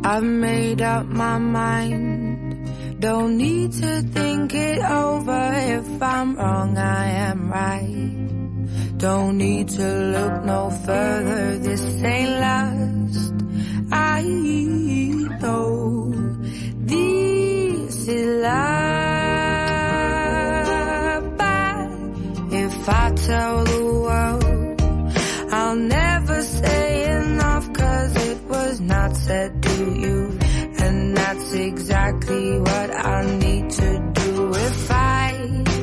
I've made up my mind. Don't need to think it over. If I'm wrong, I am right. Don't need to look no further. This ain't last. I know this is love. But if I tell the world, I'll never say enough, 'cause it was not said to you. And that's exactly what I need to do if I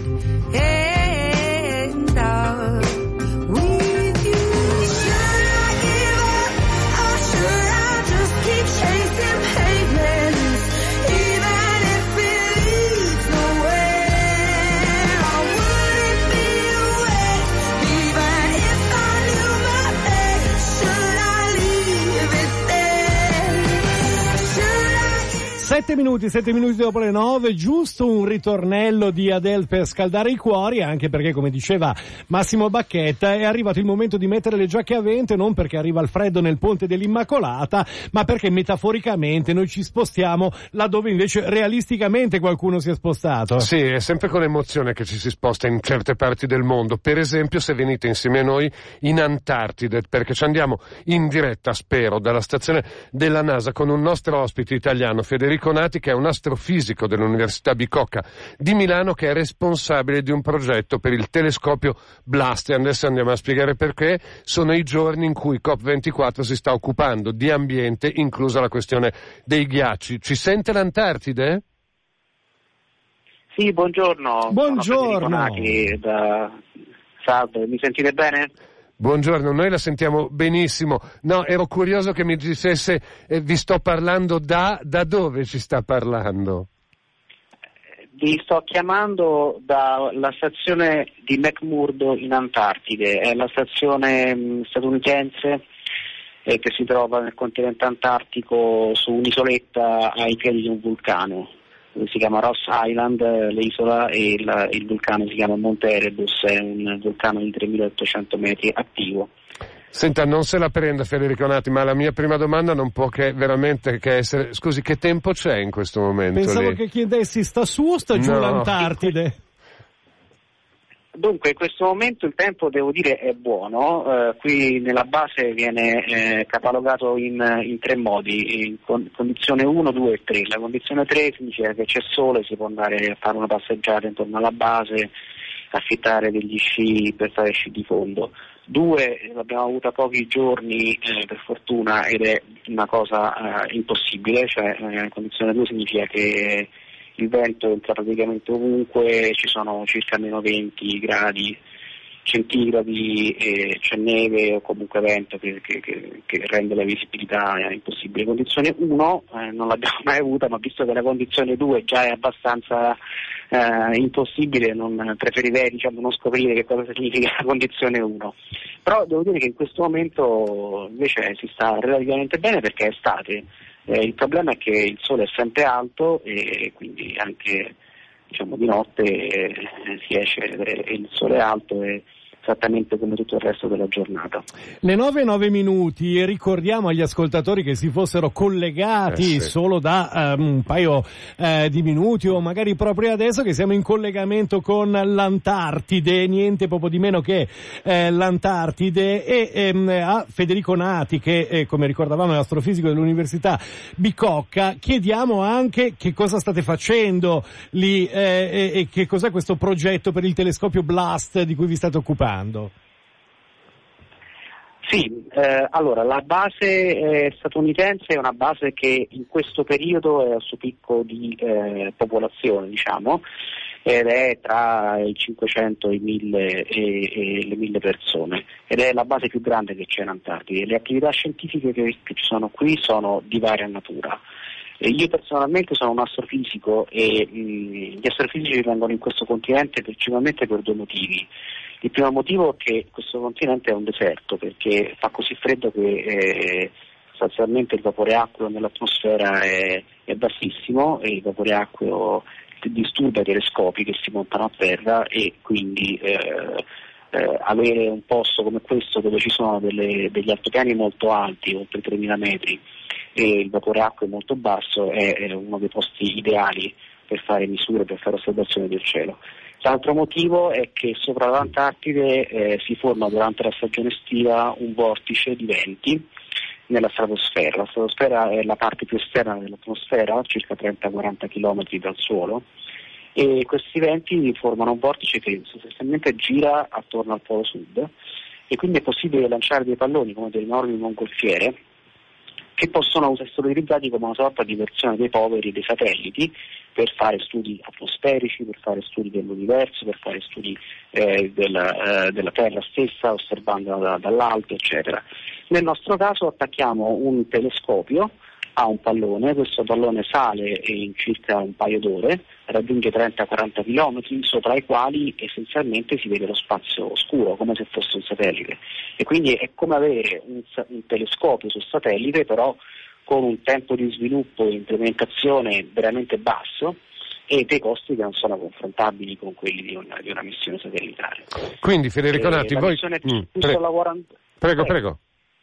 end up with you. Should I give up or should I just keep chasing pavements, even if it leads nowhere? I wouldn't be away, even if I knew my fate. Should I leave it there? Should I... 7 minuti dopo le 9, giusto un ritornello di Adele per scaldare i cuori, anche perché, come diceva Massimo Bacchetta, è arrivato il momento di mettere le giacche a vento, non perché arriva il freddo nel ponte dell'Immacolata, ma perché metaforicamente noi ci spostiamo laddove invece realisticamente qualcuno si è spostato. Sì, è sempre con emozione che ci si sposta in certe parti del mondo. Per esempio, se venite insieme a noi in Antartide, perché ci andiamo in diretta, spero, dalla stazione della NASA con un nostro ospite italiano, Federico Nati, che è un astrofisico dell'Università Bicocca di Milano, che è responsabile di un progetto per il telescopio BLAST. E adesso andiamo a spiegare perché. Sono i giorni in cui COP24 si sta occupando di ambiente, inclusa la questione dei ghiacci. Ci sente l'Antartide? Sì, buongiorno. Buongiorno. Sono Federico Nati Salve, mi sentite bene? Buongiorno, noi la sentiamo benissimo. No, ero curioso che mi dicesse, vi sto parlando da dove ci sta parlando? Vi sto chiamando dalla stazione di McMurdo in Antartide, è la stazione statunitense che si trova nel continente antartico su un'isoletta ai piedi di un vulcano. Si chiama Ross Island, l'isola, e il vulcano si chiama Monte Erebus, è un vulcano di 3.800 metri attivo. Senta, non se la prenda Federico Nati, ma la mia prima domanda non può che veramente che essere... Scusi, che tempo c'è in questo momento? Pensavo lì? che chiedessi, sta su o sta giù No. l'Antartide? Dunque, in questo momento il tempo, devo dire, è buono. Qui nella base viene catalogato in tre modi, in condizione 1, 2 e 3. La condizione 3 significa che c'è sole, si può andare a fare una passeggiata intorno alla base, affittare degli sci per fare sci di fondo. 2 l'abbiamo avuta pochi giorni per fortuna ed è una cosa impossibile, cioè condizione 2 significa che il vento entra praticamente ovunque, ci sono circa meno 20 gradi centigradi, c'è neve o comunque vento che rende la visibilità impossibile. Condizione 1 non l'abbiamo mai avuta, ma visto che la condizione 2 già è abbastanza impossibile, non preferirei non scoprire che cosa significa la condizione 1. Però devo dire che in questo momento invece si sta relativamente bene perché è estate. Il problema è che il sole è sempre alto e quindi anche di notte si esce e il sole è alto e esattamente come tutto il resto della giornata. Le 9:09 e ricordiamo agli ascoltatori che si fossero collegati solo da un paio di minuti o magari proprio adesso che siamo in collegamento con l'Antartide, niente poco di meno che l'Antartide, e a Federico Nati, che come ricordavamo è astrofisico dell'Università Bicocca, chiediamo anche che cosa state facendo lì e che cos'è questo progetto per il telescopio BLAST di cui vi state occupando. Sì, allora la base statunitense è una base che in questo periodo è al suo picco di popolazione, ed è tra i 500 e i 1000 e le 1000 persone, ed è la base più grande che c'è in Antartide. Le attività scientifiche che ci sono qui sono di varia natura. Io personalmente sono un astrofisico e gli astrofisici vengono in questo continente principalmente per 2 motivi. Il primo motivo è che questo continente è un deserto, perché fa così freddo che sostanzialmente il vapore acqueo nell'atmosfera è bassissimo e il vapore acqueo disturba i telescopi che si montano a terra, e quindi avere un posto come questo dove ci sono degli altopiani molto alti, oltre 3.000 metri, e il vapore acqua è molto basso, è uno dei posti ideali per fare misure, per fare osservazioni del cielo. L'altro motivo è che sopra l'Antartide si forma durante la stagione estiva un vortice di venti nella stratosfera. La stratosfera è la parte più esterna dell'atmosfera, circa 30-40 km dal suolo, e questi venti formano un vortice che sostanzialmente gira attorno al polo sud, e quindi è possibile lanciare dei palloni come delle enormi mongolfiere che possono essere utilizzati come una sorta di versione dei poveri dei satelliti per fare studi atmosferici, per fare studi dell'universo, per fare studi della Terra stessa, osservandola dall'alto, eccetera. Nel nostro caso attacchiamo un telescopio a un pallone, questo pallone sale in circa un paio d'ore, raggiunge 30-40 km, sopra i quali essenzialmente si vede lo spazio oscuro, come se fosse un satellite. E quindi è come avere un telescopio sul satellite, però con un tempo di sviluppo e implementazione veramente basso e dei costi che non sono confrontabili con quelli di una missione satellitare. Quindi Federico Natti, voi... Prego.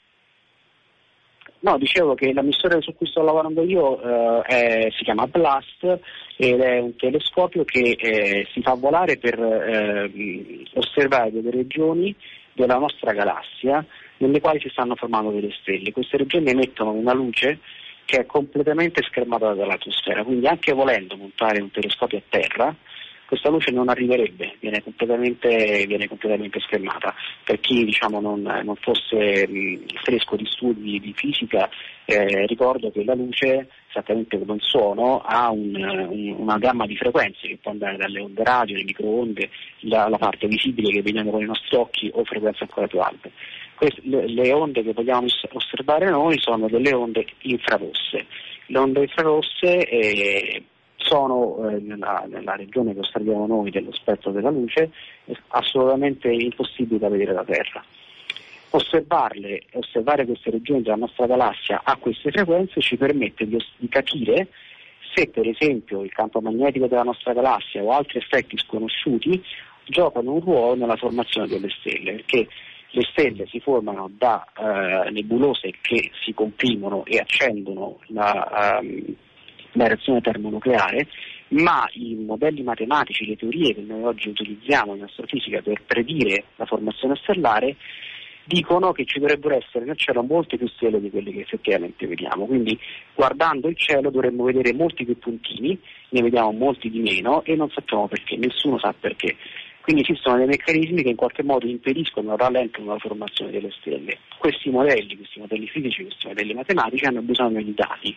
No, dicevo che la missione su cui sto lavorando io si chiama BLAST ed è un telescopio che si fa volare per osservare delle regioni della nostra galassia nelle quali si stanno formando delle stelle. Queste regioni emettono una luce che è completamente schermata dall'atmosfera, quindi anche volendo montare un telescopio a terra, questa luce non arriverebbe, viene completamente schermata. Per chi non fosse fresco di studi di fisica, ricordo che la luce, esattamente come il suono, ha una gamma di frequenze che può andare dalle onde radio, le microonde, la parte visibile che vediamo con i nostri occhi o frequenze ancora più alte. Le onde che vogliamo osservare noi sono delle onde infrarosse. Le onde infrarosse sono nella regione che osserviamo noi dello spettro della luce assolutamente impossibili da vedere da Terra. Osservare queste regioni della nostra galassia a queste frequenze ci permette di capire se per esempio il campo magnetico della nostra galassia o altri effetti sconosciuti giocano un ruolo nella formazione delle stelle, perché le stelle si formano da nebulose che si comprimono e accendono la reazione termonucleare, ma i modelli matematici, le teorie che noi oggi utilizziamo in astrofisica per predire la formazione stellare dicono che ci dovrebbero essere nel cielo molte più stelle di quelle che effettivamente vediamo. Quindi guardando il cielo dovremmo vedere molti più puntini, ne vediamo molti di meno e non sappiamo perché, nessuno sa perché. Quindi esistono dei meccanismi che in qualche modo impediscono o rallentano la formazione delle stelle. Questi modelli fisici, questi modelli matematici hanno bisogno di dati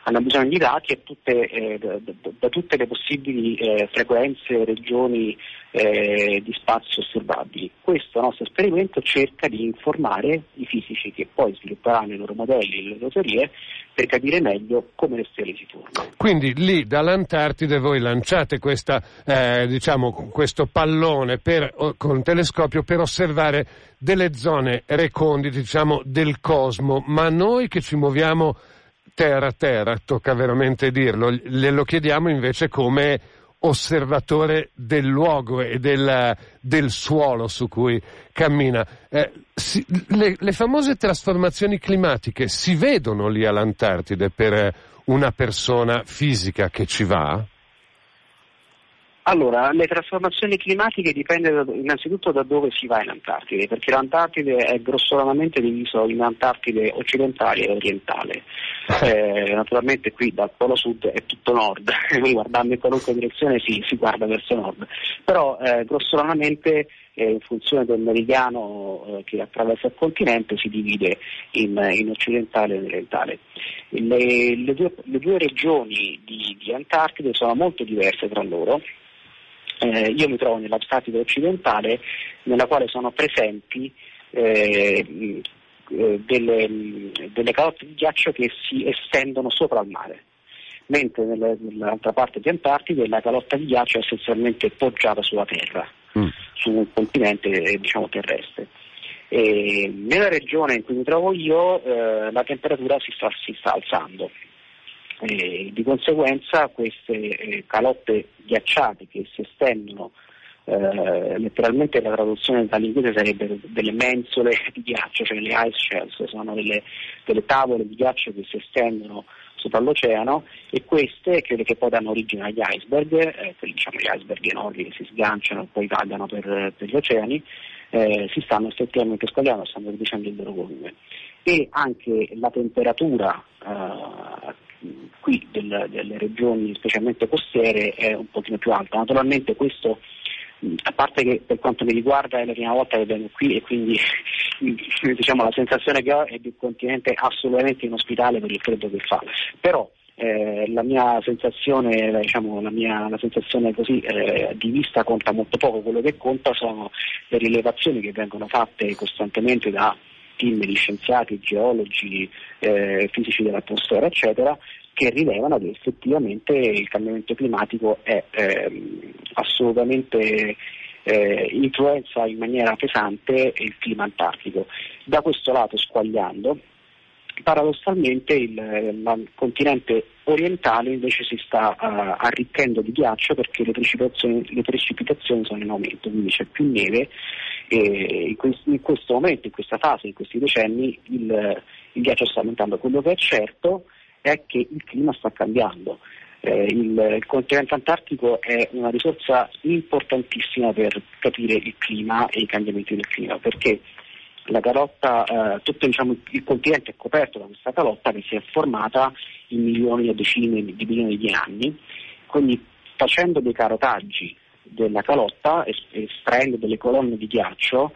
da tutte le possibili frequenze, regioni di spazio osservabili. Questo nostro esperimento cerca di informare i fisici che poi svilupperanno i loro modelli, le loro teorie, per capire meglio come le stelle si formano. Quindi lì dall'Antartide voi lanciate questo pallone con un telescopio per osservare delle zone recondite, del cosmo, ma noi che ci muoviamo terra a terra, tocca veramente dirlo, glielo chiediamo invece come osservatore del luogo e del suolo su cui cammina. Le famose trasformazioni climatiche si vedono lì all'Antartide per una persona fisica che ci va? Allora, le trasformazioni climatiche dipendono innanzitutto da dove si va in Antartide, perché l'Antartide è grossolanamente diviso in Antartide occidentale e orientale. Naturalmente qui dal polo sud è tutto nord, quindi guardando in qualunque direzione si guarda verso nord, però grossolanamente in funzione del meridiano che attraversa il continente si divide in occidentale e orientale. Le due regioni di Antartide sono molto diverse tra loro. Io mi trovo nell'Antartide occidentale, nella quale sono presenti delle calotte di ghiaccio che si estendono sopra il mare, mentre nell'altra parte di Antartide la calotta di ghiaccio è essenzialmente poggiata sulla terra, su un continente terrestre. Nella regione in cui mi trovo io la temperatura si sta alzando. Di conseguenza queste calotte ghiacciate che si estendono letteralmente la traduzione dall'inglese sarebbe delle mensole di ghiaccio, cioè le ice shells, sono delle tavole di ghiaccio che si estendono sopra l'oceano, e queste credo che poi danno origine agli iceberg, quelli, diciamo, gli iceberg enormi che si sganciano e poi vagano per gli oceani, si stanno effettivamente squagliando, stanno riducendo il loro volume. E anche la temperatura qui delle regioni specialmente costiere è un pochino più alta. Naturalmente questo, a parte che per quanto mi riguarda è la prima volta che vengo qui e quindi diciamo la sensazione che ho è di un continente assolutamente inospitale per il freddo che fa, però la mia sensazione, diciamo, la sensazione così di vista conta molto poco. Quello che conta sono le rilevazioni che vengono fatte costantemente da team di scienziati, geologi, fisici dell'atmosfera, eccetera, che rilevano che effettivamente il cambiamento climatico è assolutamente influenza in maniera pesante il clima antartico. Da questo lato, squagliando, paradossalmente il continente orientale invece si sta arricchendo di ghiaccio, perché le precipitazioni sono in aumento, quindi c'è più neve, e in questo momento, in questa fase, in questi decenni il ghiaccio sta aumentando. Quello che è certo è che il clima sta cambiando. Il continente antartico è una risorsa importantissima per capire il clima e i cambiamenti del clima, perché la calotta, tutto, diciamo, il continente è coperto da questa calotta che si è formata in milioni o decine di milioni di anni. Quindi, facendo dei carotaggi della calotta, estraendo delle colonne di ghiaccio,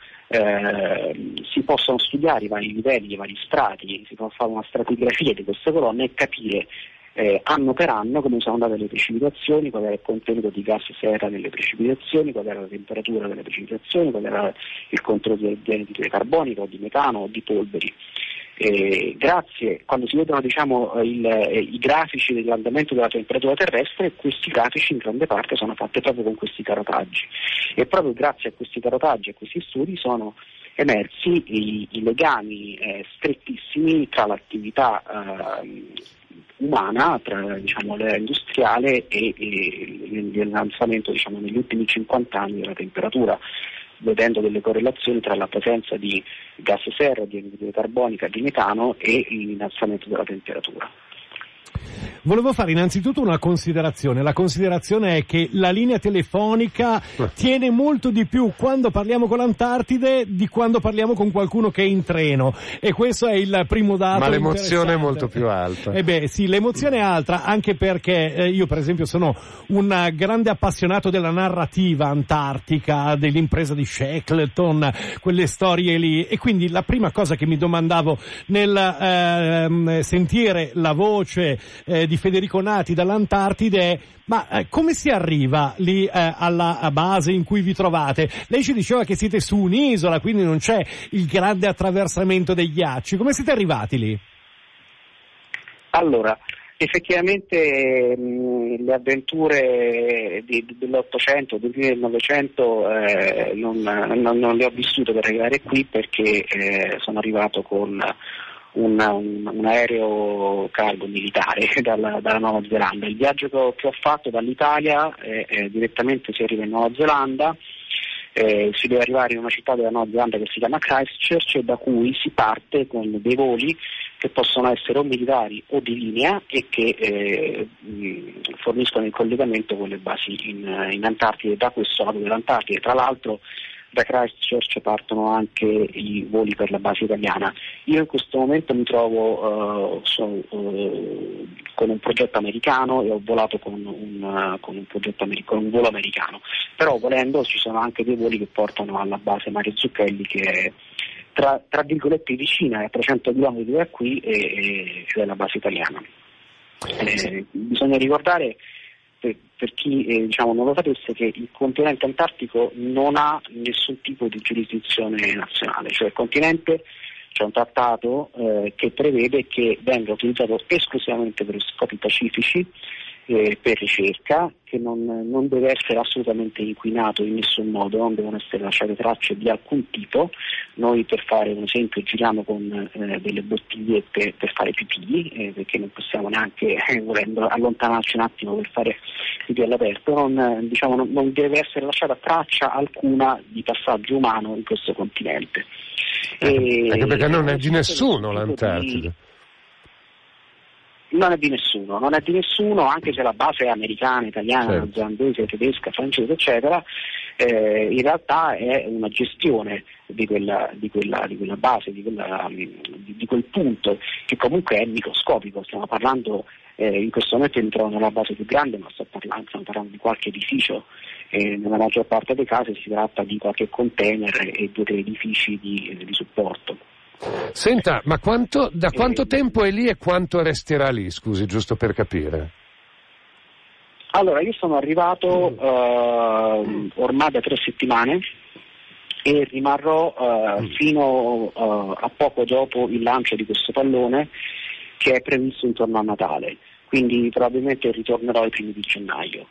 si possono studiare i vari livelli, i vari strati, si può fare una stratigrafia di queste colonne e capire anno per anno come sono andate le precipitazioni, qual era il contenuto di gas serra nelle precipitazioni, qual era la temperatura delle precipitazioni, qual era il contenuto di anidride carbonica o di metano o di polveri. Grazie, quando si vedono, diciamo, i grafici dell'andamento della temperatura terrestre, questi grafici in grande parte sono fatti proprio con questi carotaggi, e proprio grazie a questi carotaggi e a questi studi sono emersi i legami strettissimi tra l'attività umana, tra, diciamo, l'era industriale e l'innalzamento, diciamo, negli ultimi 50 anni della temperatura, vedendo delle correlazioni tra la presenza di gas serra, di anidride carbonica, di metano e l'innalzamento della temperatura. Volevo fare innanzitutto una considerazione. La considerazione è che la linea telefonica tiene molto di più quando parliamo con l'Antartide di quando parliamo con qualcuno che è in treno, e questo è il primo dato. Ma l'emozione è molto più alta. Sì, l'emozione è alta, anche perché io per esempio sono un grande appassionato della narrativa antartica, dell'impresa di Shackleton, quelle storie lì, e quindi la prima cosa che mi domandavo nel sentire la voce di Federico Nati dall'Antartide è: ma come si arriva lì alla base in cui vi trovate? Lei ci diceva che siete su un'isola, quindi non c'è il grande attraversamento dei ghiacci. Come siete arrivati lì? Allora, effettivamente le avventure dell'Ottocento, del Novecento non le ho vissute per arrivare qui, perché sono arrivato con un aereo cargo militare dalla Nuova Zelanda. Il viaggio che ho fatto dall'Italia direttamente si arriva in Nuova Zelanda, si deve arrivare in una città della Nuova Zelanda che si chiama Christchurch, e da cui si parte con dei voli che possono essere o militari o di linea e che forniscono il collegamento con le basi in Antartide, da questo lato dell'Antartide. Tra l'altro da Christchurch partono anche i voli per la base italiana. Io in questo momento mi trovo con un progetto americano e ho volato con un volo americano, però volendo ci sono anche dei voli che portano alla base Mario Zucchelli, che è tra virgolette vicina, è a 300 km da qui, cioè la base italiana. Bisogna ricordare, per chi diciamo non lo sapesse, che il continente antartico non ha nessun tipo di giurisdizione nazionale, cioè il continente, c'è un trattato che prevede che venga utilizzato esclusivamente per scopi pacifici, per ricerca, che non deve essere assolutamente inquinato in nessun modo, non devono essere lasciate tracce di alcun tipo. Noi, per fare un esempio, giriamo con delle bottigliette per fare pipì, perché non possiamo neanche, volendo, allontanarci un attimo per fare pipì all'aperto. Non deve essere lasciata traccia alcuna di passaggio umano in questo continente. Anche perché non è di nessuno l'Antartide. Non è di nessuno, anche se la base è americana, italiana, certo, zandese, tedesca, francese, eccetera. In realtà è una gestione di quella base, di quel punto, che comunque è microscopico. Stiamo parlando in questo momento mi trovo nella base più grande, ma stiamo parlando di qualche edificio. Nella maggior parte dei casi si tratta di qualche container e 2 o 3 edifici di supporto. Senta, ma da quanto tempo è lì e quanto resterà lì, scusi, giusto per capire? Allora, io sono arrivato ormai da 3 settimane e rimarrò fino a poco dopo il lancio di questo pallone, che è previsto intorno a Natale, quindi probabilmente ritornerò ai primi di gennaio.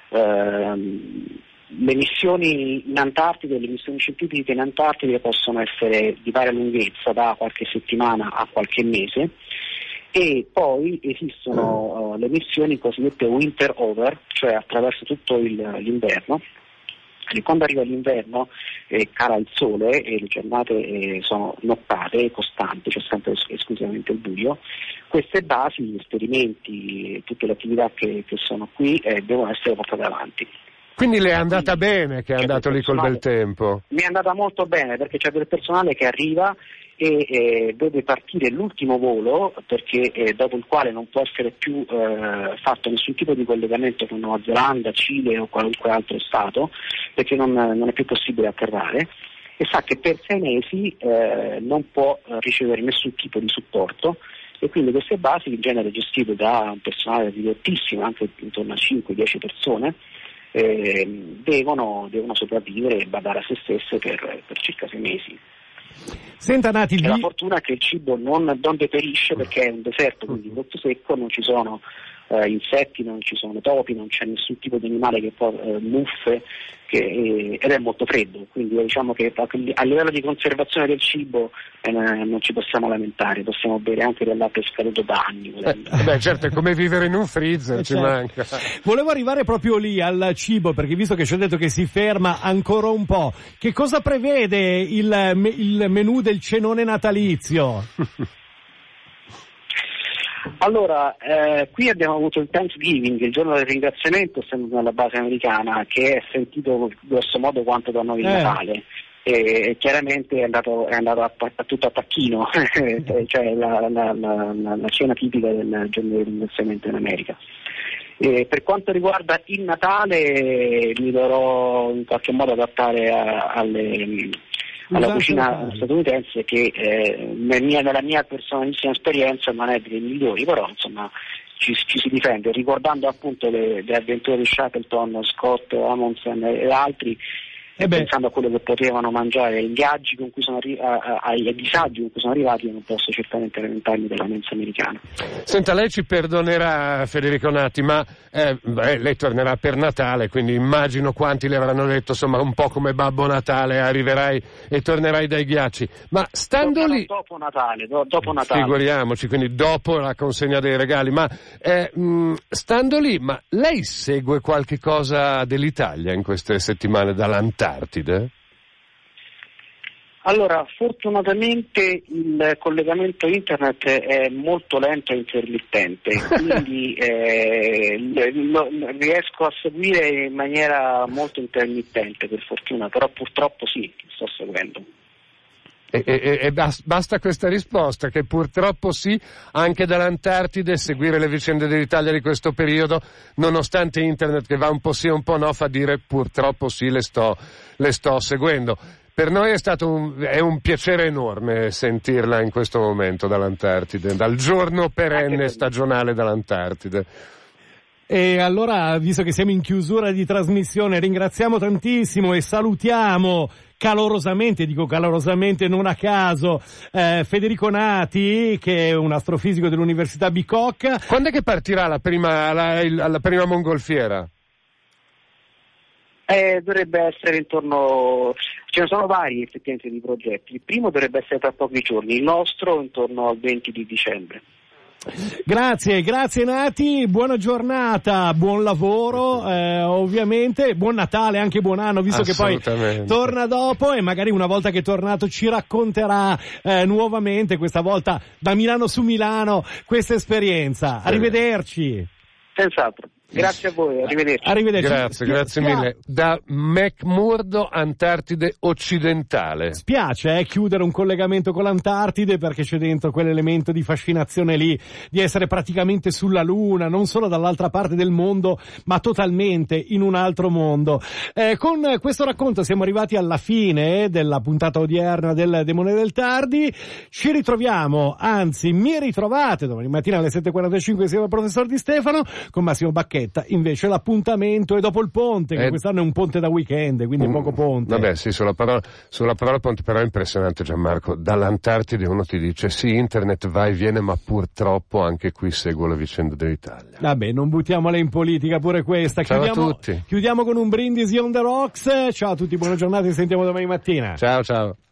Le missioni in Antartide, le missioni scientifiche in Antartide possono essere di varia lunghezza, da qualche settimana a qualche mese, e poi esistono le missioni cosiddette winter over, cioè attraverso tutto l'inverno. E quando arriva l'inverno cala il sole e le giornate sono nottate, costanti, c'è sempre esclusivamente il buio. Queste basi, gli esperimenti, tutte le attività che sono qui devono essere portate avanti. Quindi le è andata bene che è andato lì col bel tempo? Mi è andata molto bene, perché c'è del personale che arriva e deve partire l'ultimo volo, perché dopo il quale non può essere più fatto nessun tipo di collegamento con Nuova Zelanda, Cile o qualunque altro stato, perché non è più possibile atterrare, e sa che per 6 mesi non può ricevere nessun tipo di supporto. E quindi queste basi, in genere gestite da un personale ridottissimo, anche intorno a 5-10 persone, devono sopravvivere e badare a se stesse per circa 6 mesi. Senta Nati, la fortuna è che il cibo non deperisce, perché è un deserto, quindi molto secco, non ci sono insetti, non ci sono topi, non c'è nessun tipo di animale che può muffe, ed è molto freddo, quindi diciamo che a livello di conservazione del cibo non ci possiamo lamentare, possiamo bere anche del latte scaduto da anni. Certo, è come vivere in un freezer, ci manca. Volevo arrivare proprio lì al cibo, perché visto che ci ho detto che si ferma ancora un po', che cosa prevede il menù del cenone natalizio? Allora, qui abbiamo avuto il Thanksgiving, il giorno del ringraziamento, essendo nella base americana, che è sentito grosso modo quanto da noi il Natale. E chiaramente è andato a tutto a tacchino, cioè la cena tipica del giorno del ringraziamento in America. Per quanto riguarda il Natale, mi dovrò in qualche modo adattare alla cucina statunitense, che nella mia personalissima esperienza non è delle migliori, però insomma ci si difende, ricordando appunto le avventure di Shackleton, Scott, Amundsen e altri, pensando a quello che potevano mangiare, ai viaggi con cui ai disagi con cui sono arrivati. Io non posso certamente lamentarmi della mensa americana. Senta, lei ci perdonerà, Federico Nati, ma lei tornerà per Natale, quindi immagino quanti le avranno detto, insomma, un po' come Babbo Natale, arriverai e tornerai dai ghiacci, ma stando lì dopo Natale, figuriamoci, quindi dopo la consegna dei regali, ma stando lì, ma lei segue qualche cosa dell'Italia in queste settimane dall'Antartide? Allora, fortunatamente il collegamento internet è molto lento e intermittente, quindi riesco a seguire in maniera molto intermittente, per fortuna, però purtroppo sì, sto seguendo. E basta questa risposta, che purtroppo sì, anche dall'Antartide seguire le vicende dell'Italia di questo periodo, nonostante internet che va un po' sì e un po' no, fa dire purtroppo sì, le sto seguendo. Per noi è un piacere enorme sentirla in questo momento dall'Antartide, dal giorno perenne stagionale dall'Antartide. E allora, visto che siamo in chiusura di trasmissione, ringraziamo tantissimo e salutiamo calorosamente, dico calorosamente non a caso, Federico Nati, che è un astrofisico dell'Università Bicocca. Quando è che partirà la prima mongolfiera? Dovrebbe essere intorno, ce ne sono vari effettivamente di progetti. Il primo dovrebbe essere tra pochi giorni, il nostro intorno al 20 di dicembre. Grazie Nati, buona giornata, buon lavoro, ovviamente, buon Natale, anche buon anno, visto che poi torna dopo e magari una volta che è tornato ci racconterà nuovamente, questa volta da Milano su Milano, questa esperienza. Arrivederci. Senz'altro. Grazie a voi, arrivederci. Grazie mille. Da McMurdo, Antartide occidentale. Spiace chiudere un collegamento con l'Antartide, perché c'è dentro quell'elemento di fascinazione lì, di essere praticamente sulla Luna, non solo dall'altra parte del mondo, ma totalmente in un altro mondo. Con questo racconto siamo arrivati alla fine della puntata odierna del Demone del Tardi. Ci ritroviamo, anzi mi ritrovate domani mattina alle 7:45 insieme al professor Di Stefano, con Massimo Bacchetta. Invece l'appuntamento è dopo il ponte, che quest'anno è un ponte da weekend, quindi poco ponte. Vabbè, sì, sulla parola ponte, però è impressionante, Gianmarco. Dall'Antartide uno ti dice sì, internet va e viene, ma purtroppo anche qui seguo la vicenda dell'Italia. Vabbè, non buttiamola in politica pure questa. Ciao a tutti. Chiudiamo con un brindisi on the rocks. Ciao a tutti, buona giornata, ci sentiamo domani mattina. Ciao.